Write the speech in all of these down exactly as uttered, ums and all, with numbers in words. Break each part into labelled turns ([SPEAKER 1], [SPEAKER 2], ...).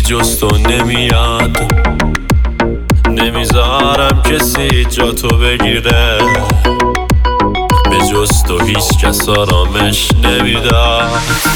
[SPEAKER 1] جز تو نمیاد، نمیذارم کسی جا تو بگیره، به جز تو هیچ کس آرامش نمیداد.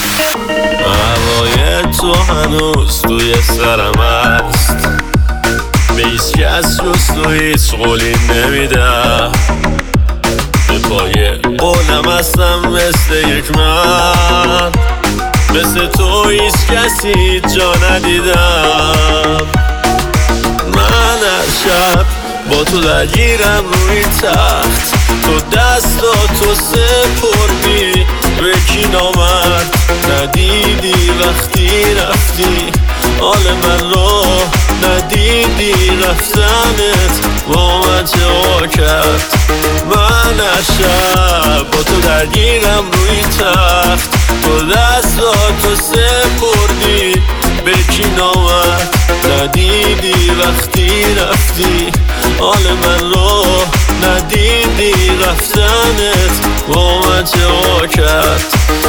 [SPEAKER 1] هوای تو هنوز توی سرم هست، به هیچ کس جز تو هیچ قولی نمیدم، به پای قولم هستم مثل یک مرد، مثل تو هیچ کسی جا ندیدم. من هر شب با تو درگیرم روی تخت، تو دستاتو سپردی به کی نامرد، ندیدی وقتی رفتی حال من رو، ندیدی رفتنت با من چه کرد. من هر شب با تو درگیرم روی تخت، تو دستاتو سپردی به کی نامرد، ندیدی وقتی رفتی حال من رو، ندیدی رفتنت با من چه کرد.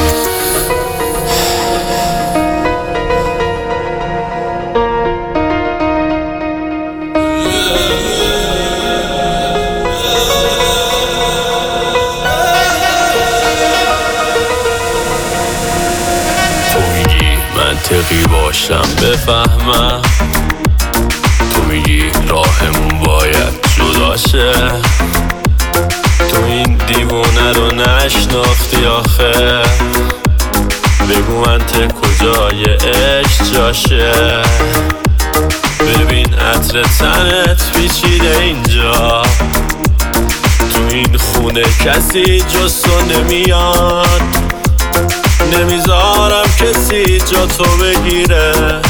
[SPEAKER 1] منطقی باشم بفهمم، تو میگی راهمون باید جدا شه، تو این دیوونه رو نشناختی آخه، بگو منطق کجای عشق جاشه. ببین عطر تنت پیچیده اینجا، تو این خونه کسی جز تو نمیاد، نمیذارم کسی جا تو بگیره،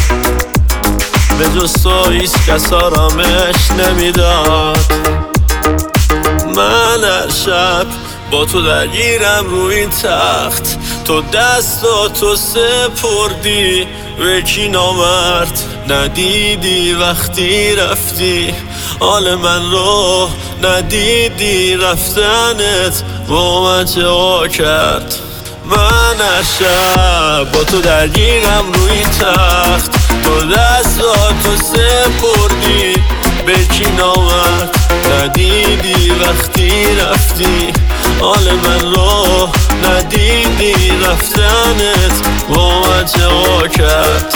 [SPEAKER 1] به جز تو هیچ کس آرامش نمیداد. من هر شب با تو درگیرم روی این تخت، تو دستاتو سپردی به کی نامرد، ندیدی وقتی رفتی حال من رو، ندیدی رفتنت با من چه کرد. من هر شب با تو درگیرم روی تخت، تو دستاتو سپردی به کی نامرد، ندیدی وقتی رفتی حال من رو، ندیدی رفتنت با من چه کرد.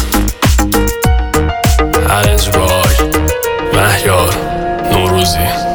[SPEAKER 1] ارنج بای مهیار نوروزی.